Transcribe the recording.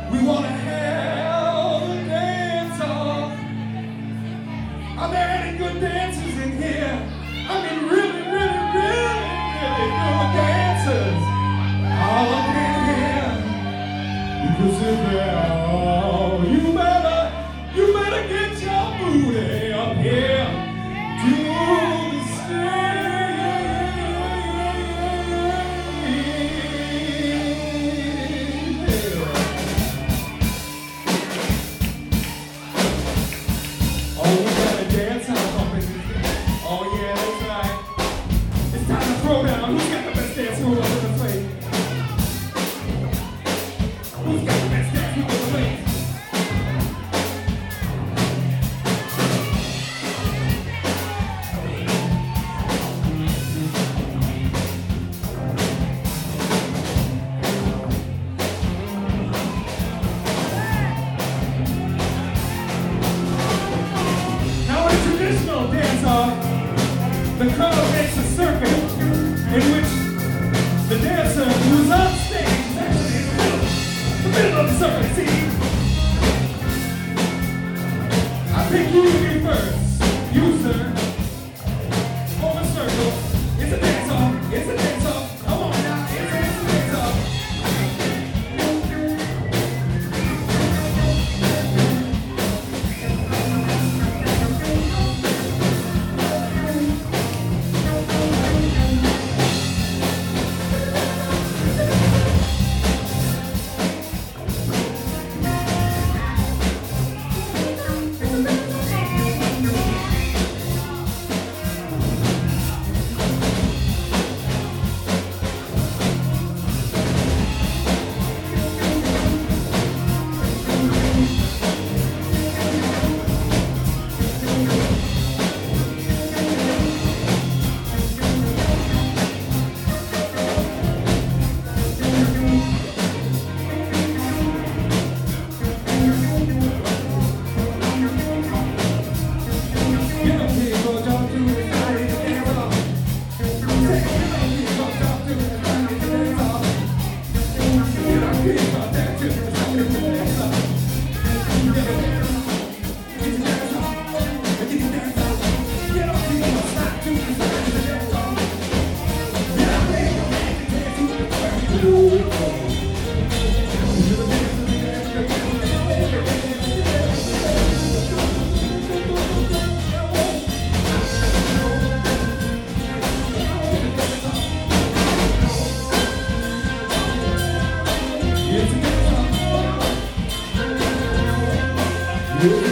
We want to have a dance off. Are there any good dancers in here? I mean, really, really, really, really good dancers. All up in here. Because if they are, you better get your booty up here to the stage. Oh, we gotta dance on up in here. Oh yeah, that's right. It's time to throw down. Who's got the best dance move up in the place? Who's got the best dance move in the place? Now in a traditional dance-off, the crowd makes a circle in which the dancer who's on stage is actually in the middle of the circle. See, I pick you to be first. You, sir, form a circle. It's a dance-off. It's a dance-off. Come on now. It's a dance-off. Yeah.